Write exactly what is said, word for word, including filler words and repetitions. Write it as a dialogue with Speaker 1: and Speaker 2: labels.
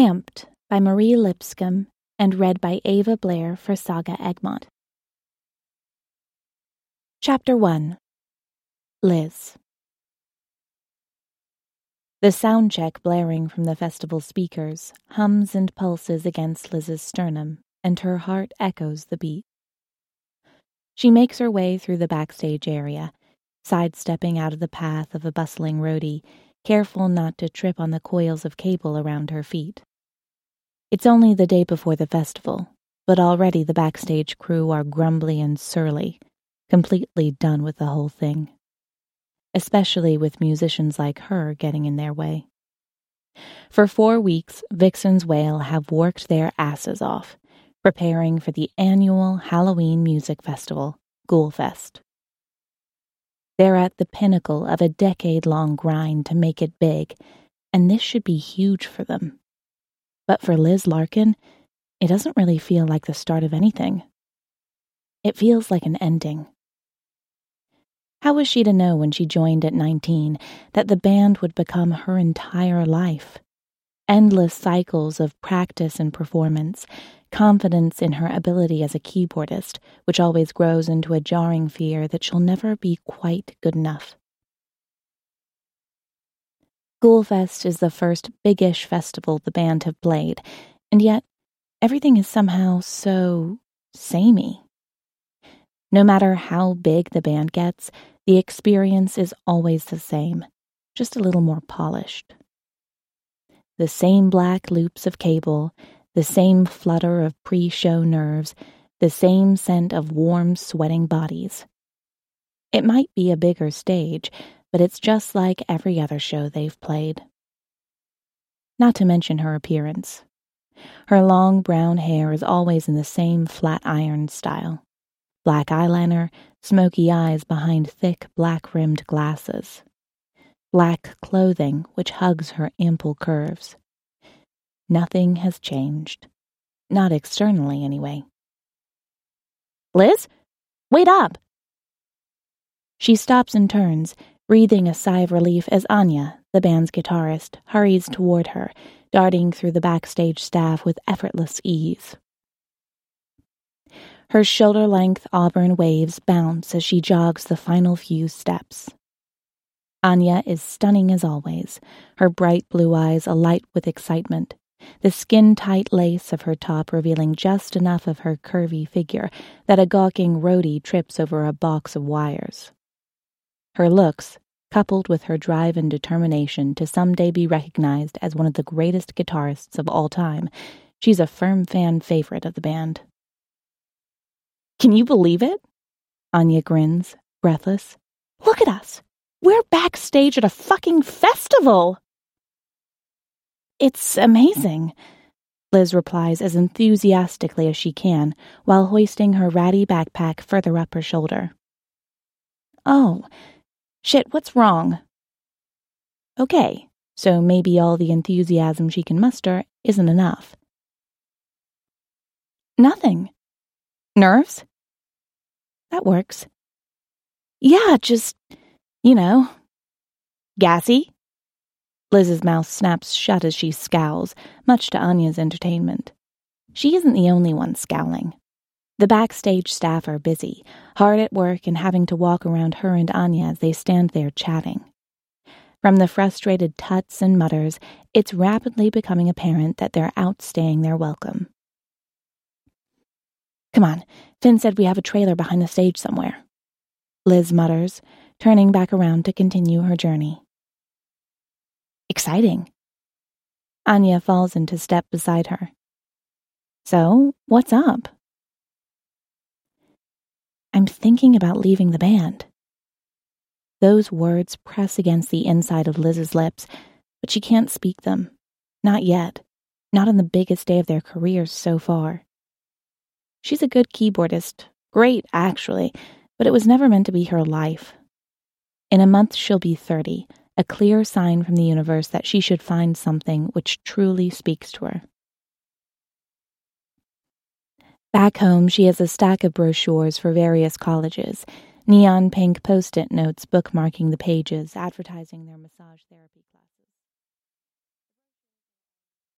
Speaker 1: Amped by Marie Lipscomb and read by Ava Blair for Saga Egmont. Chapter one. Liz. The sound check blaring from the festival speakers hums and pulses against Liz's sternum, and her heart echoes the beat. She makes her way through the backstage area, sidestepping out of the path of a bustling roadie, careful not to trip on the coils of cable around her feet. It's only the day before the festival, but already the backstage crew are grumbly and surly, completely done with the whole thing. Especially with musicians like her getting in their way. For four weeks, Vixen's Wail have worked their asses off, preparing for the annual Halloween music festival, Ghoulfest. They're at the pinnacle of a decade-long grind to make it big, and this should be huge for them. But for Liz Larkin, it doesn't really feel like the start of anything. It feels like an ending. How was she to know when she joined at nineteen that the band would become her entire life? Endless cycles of practice and performance, confidence in her ability as a keyboardist, which always grows into a jarring fear that she'll never be quite good enough. Ghoulfest is the first big-ish festival the band have played, and yet everything is somehow so samey. No matter how big the band gets, the experience is always the same, just a little more polished. The same black loops of cable, the same flutter of pre-show nerves, the same scent of warm, sweating bodies. It might be a bigger stage, but it's just like every other show they've played. Not to mention her appearance. Her long brown hair is always in the same flat iron style. Black eyeliner, smoky eyes behind thick black-rimmed glasses. Black clothing which hugs her ample curves. Nothing has changed. Not externally, anyway. Liz? Wait up! She stops and turns, breathing a sigh of relief as Anya, the band's guitarist, hurries toward her, darting through the backstage staff with effortless ease. Her shoulder-length auburn waves bounce as she jogs the final few steps. Anya is stunning as always, her bright blue eyes alight with excitement, the skin-tight lace of her top revealing just enough of her curvy figure that a gawking roadie trips over a box of wires. Her looks, coupled with her drive and determination to someday be recognized as one of the greatest guitarists of all time, she's a firm fan favorite of the band. Can you believe it? Anya grins, breathless. Look at us! We're backstage at a fucking festival! It's amazing, Liz replies as enthusiastically as she can, while hoisting her ratty backpack further up her shoulder. Oh, shit, what's wrong? Okay, so maybe all the enthusiasm she can muster isn't enough. Nothing. Nerves? That works. Yeah, just, you know, gassy? Liz's mouth snaps shut as she scowls, much to Anya's entertainment. She isn't the only one scowling. The backstage staff are busy, hard at work and having to walk around her and Anya as they stand there chatting. From the frustrated tuts and mutters, it's rapidly becoming apparent that they're outstaying their welcome. Come on, Finn said we have a trailer behind the stage somewhere, Liz mutters, turning back around to continue her journey. Exciting. Anya falls into step beside her. So, what's up? I'm thinking about leaving the band. Those words press against the inside of Liz's lips, but she can't speak them. Not yet. Not on the biggest day of their careers so far. She's a good keyboardist. Great, actually, but it was never meant to be her life. In a month she'll be thirty, a clear sign from the universe that she should find something which truly speaks to her. Back home, she has a stack of brochures for various colleges, neon pink post-it notes bookmarking the pages, advertising their massage therapy classes.